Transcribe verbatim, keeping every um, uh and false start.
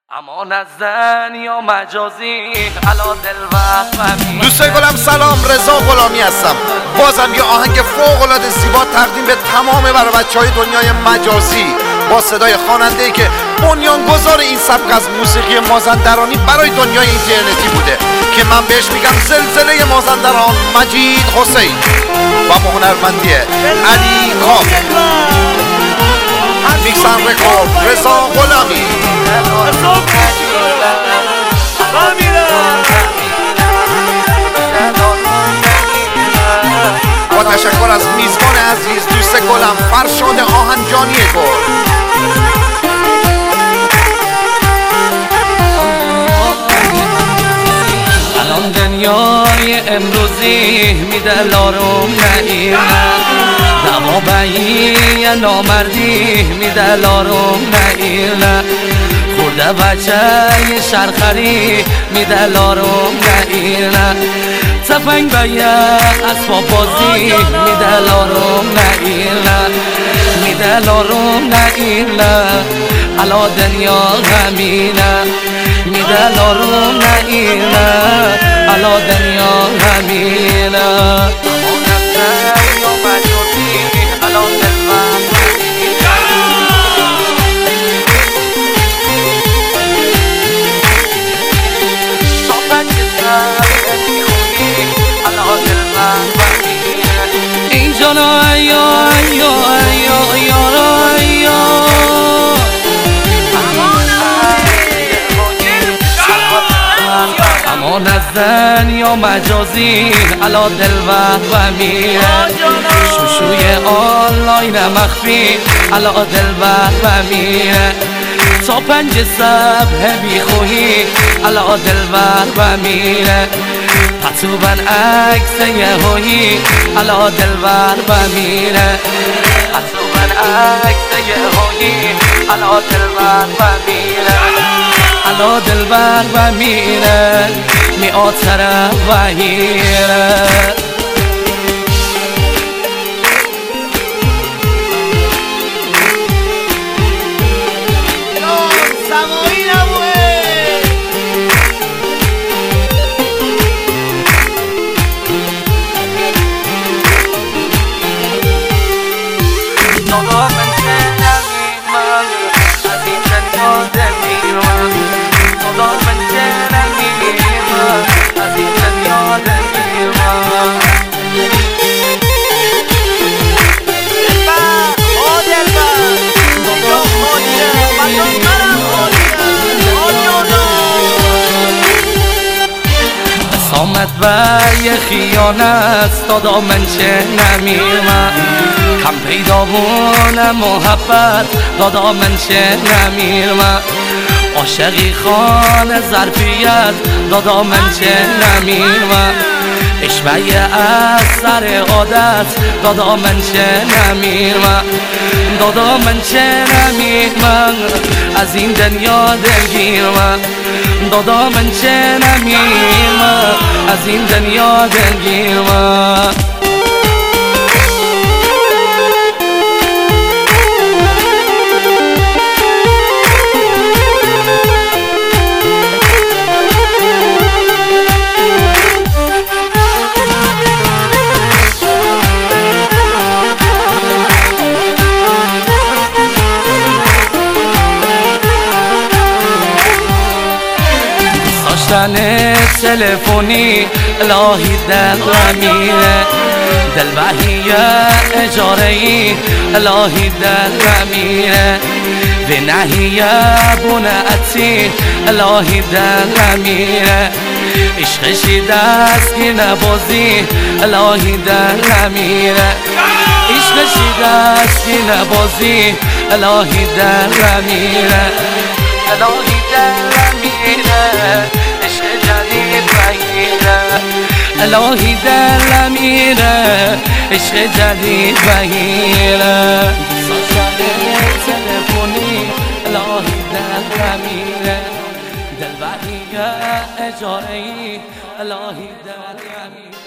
اما نزن یا مجازی علا دل و دوستای گلم سلام، رضا غلامی هستم. بازم یه آهنگ فوق العاده زیبا تقدیم به تمام برای بچهای دنیای مجازی با صدای خواننده‌ای که بنیانگذار این سبک از موسیقی مازندرانی برای دنیای اینترنتی بوده که من بهش میگم زلزله مازندران، مجید حسین و هنرمندی علی کام. میکسن رکورد رضا غلامی. با تشکر از میزبان عزیز دوست گلم فرشاد آهنجانی گل. الان دنیای امروزی میده لارم نگیرن، دوابعی نامردی میده لارم نگیرن، خورده بچه شرخری میده لارم نگیرن، تفنگ به یه اسباب بازی میده لارم نگیرن، میده لارم نگیرن، علا دنیا همینه میده لارم نگیرن، علا دنیا همینه. این جانا ایا ایا ایا یارا ایا اما نزن یا مجازی علا دل و میره، شوشوی آنلاین مخفی علا دل و میره، تا پنج صبح بی خوهی علا دل و میره، پتوبن عکس یهویی علا دل و میره، پتوبن عکس یهویی علا دل و میره، علا دل و میره، میاد طرف و هیره. آمد و یه خیانت دادا من چه نمیرم، کم پیدا بونه محبت دادا من چه نمیرم، عاشقی خانه ظرفیت دادا من چه نمیرم، اشبه از سر عادت دادا من چه نمیرم، دادا من چه نمیرم، از این دنیا دلگیرم، دادا من چه نمیرم، از این دنیا دلگیرم. داشتن تلفنی الهی دل و میره، دل وحیه اجارهی الهی دل و میره، به نهیه بونه اتی الهی دل و میره، عشقشی دستی نبازی الهی دل و میره، عشقشی دستی نبازی الهی دل و میره، الهی دل و میره، عشق جدید بگیره، الهی دل میره، عشق جدید بگیره، ساشن تلفنی الهی دل میره، دل وحیه اجارهی الهی دل میره.